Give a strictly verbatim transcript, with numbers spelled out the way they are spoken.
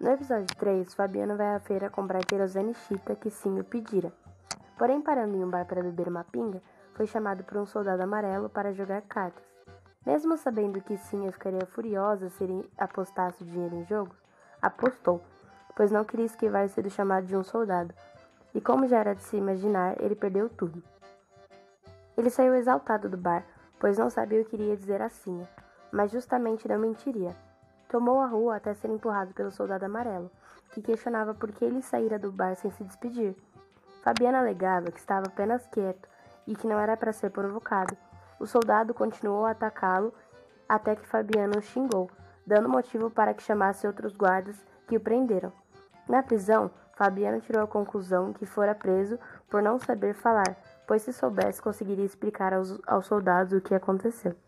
No episódio três, Fabiano vai à feira comprar querosene e chita que Sim o pedira. Porém, parando em um bar para beber uma pinga, foi chamado por um soldado amarelo para jogar cartas. Mesmo sabendo que Sim ficaria furiosa se ele apostasse o dinheiro em jogos, apostou, pois não queria esquivar-se do chamado de um soldado. E como já era de se imaginar, ele perdeu tudo. Ele saiu exaltado do bar, pois não sabia o que iria dizer a Sinha, mas justamente não mentiria. Tomou a rua até ser empurrado pelo soldado amarelo, que questionava por que ele saíra do bar sem se despedir. Fabiano alegava que estava apenas quieto e que não era para ser provocado. O soldado continuou a atacá-lo até que Fabiano o xingou, dando motivo para que chamasse outros guardas que o prenderam. Na prisão, Fabiano tirou a conclusão que fora preso por não saber falar, pois se soubesse conseguiria explicar aos, aos soldados o que aconteceu.